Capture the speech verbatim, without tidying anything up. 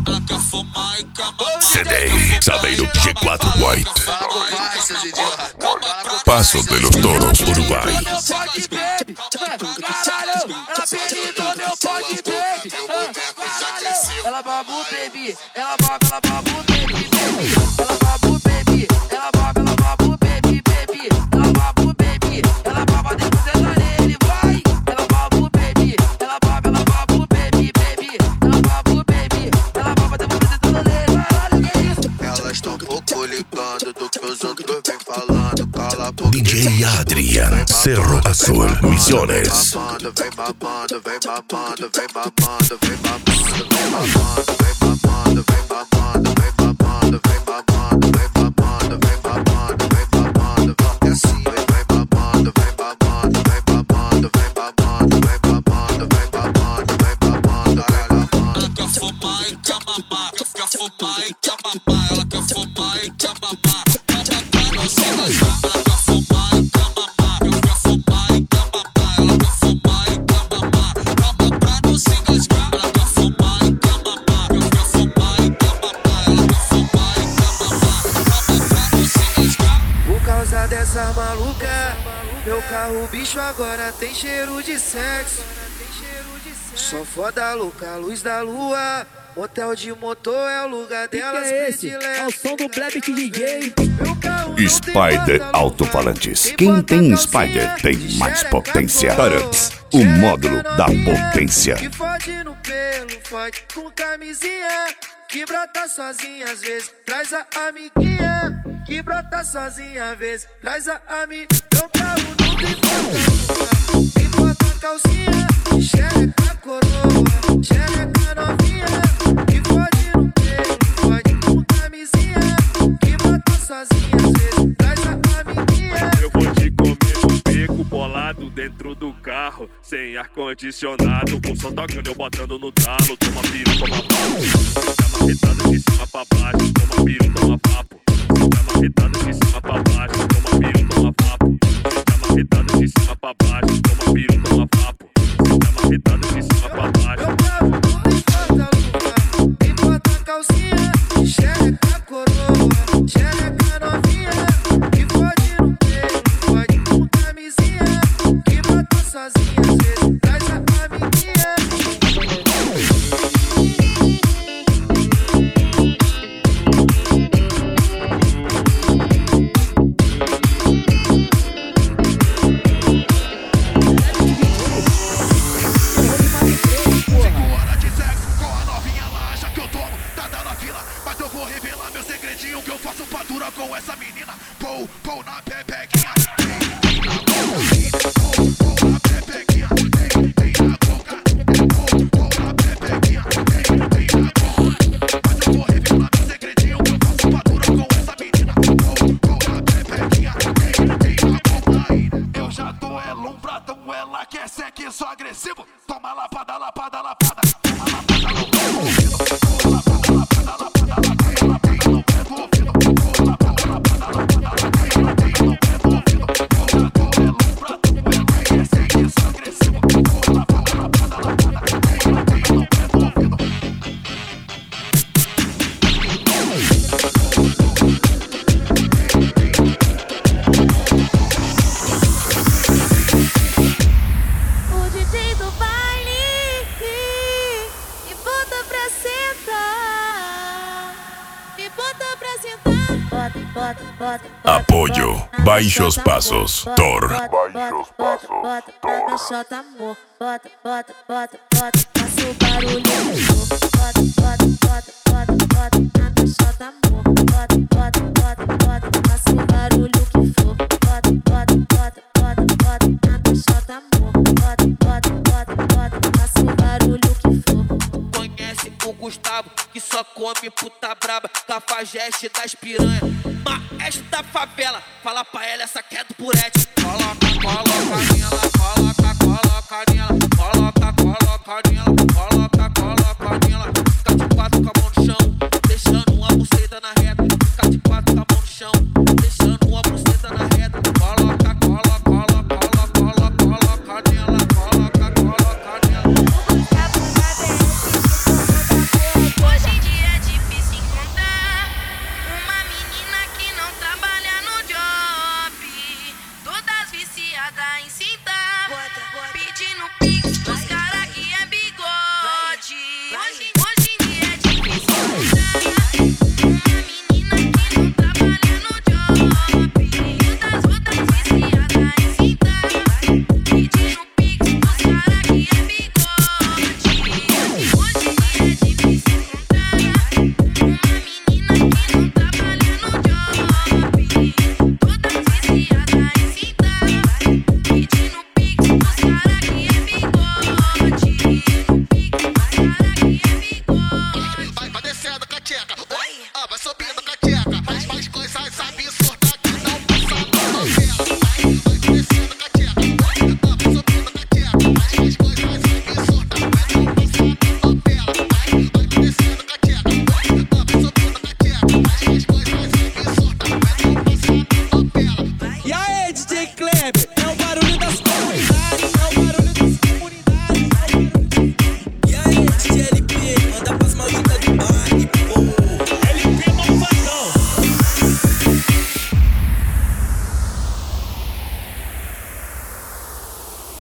C D, Sabeiro G quatro White. Paso de los Toros, Uruguay. Ela babu, baby. Ela babu, ela babu, baby, baby. Ela babu, baby. Ela babu, ela babu, baby, baby. Ela babu, baby. Ela baba depois ela nele, vai. Ela babu, baby. Ela babu, ela babu, baby, baby. Ela babu, baby. Ela baba depois ela nele, vai. Elas tão pouco ligando do que os outros vem falando. Cala a boca. D J Adrian, Cerro Azul, Misiones. Vem babando, vem babando, vem babando, vem babando, vem babando, vem babando, vem babando, vem babando, vem babando, vem babando, vem babando, vem babando, vai assim, vem babando, vem babando, vem babando, vem babando, vem babando, vem babando, vem babando, ela quer fumar e quer mamar, quer fumar e quer mamar, ela quer fumar e quer mamar, não sei mais ela quer fumar e quer mamar, quer fumar e quer mamar, ela quer fumar e quer mamar, calma pra não se engasgar, ela quer fumar e quer mamar, quer fumar e quer mamar, ela quer fumar e quer mamar, calma pra não se engasgar. Por causa dessa maluca, meu carro bicho agora tem cheiro de sexo. Só foda louca, luz da lua. Motel de motor é o lugar delas que é esse? É o som do Black D J. Spider Alto-Falantes. Quem tem Spider tem mais potência. Tarups, o módulo da potência. Que fode no pelo, fode com camisinha. Que brota sozinha às vezes, traz a amiguinha. Que brota sozinha às vezes, traz a amiga. Meu carro não tem porta, tem porta calcinha. Xereca coroa, xereca novinha. Que fode no pelo, fode com camisinha. Que brota sozinha às vezes, traz a amiguinha. Eu vou te comer no beco, bolado dentro do carro, sem ar-condicionado, com som tocando, eu botando no talo. Toma piru, toma papo, tá marretado de cima pra baixo. Toma piru, toma papo, tá marretado de cima pra baixo. Toma piru, toma papo, tá marretado de cima pra baixo. Toma piru, toma papo, tá marretado de cima pra baixo. Meu carro não importa, tem porta calcinha. Xereca coroa, xereca novinha. Que fode no pelo, fode com camisinha. Que brota sozinha às vezes, traz a amiguinha. Hora de sexo com a novinha, ela acha que eu tomo, tá dando a fila, mas eu vou revelar meu segredinho que eu faço fatura com essa menina. Pou, pou na pepequinha, tem na boca, pou, pou na pepequinha, tem, tem na boca, pou, pou na pepequinha, tem, tem na boca, mas eu vou revelar meu segredinho que eu faço fatura com essa menina. Pou, pou na pepequinha, tem, tem na boca. Eu já tô é lombradão, ela quer sexo agressivo. Toma lapada, lapada, lapada. Toma lapada no pé do ouvido. Toma lapada, lapada, lapada, lapada, lapada no pé do ouvido. Toma lapada, lapada, lapada, lapada, lapada no pé do ouvido. Eu já tô é lombradão, ela quer sexo agressivo. Toma lapada, lapada, lapada, lapada, lapada no pé do ouvido. O D J do baile me bota pra sentar, me bota pra sentar. Bota, bota, bota, bota. Apoio Baixos Passos, Thor. Baixos Passos, Thor. Meu shot amor, bota, bota, bota, bota. Faça o barulho do show. Bota, bota, bota, bota, bota. Meu shot amor, bota, bota, bota, bota. Faça o barulho que for. Bota, bota, bota, bota, bota. Meu shot amor, bota, bota, bota, bota. Faça o barulho que for. Conhece o Gustavo, que só come puta braba, cafajeste das piranha, maestro da favela. Fala pra ela, essa queda por Ed. Coloca, coloca nela, coloca, coloca nela, coloca, coloca nela, coloca, coloca nela.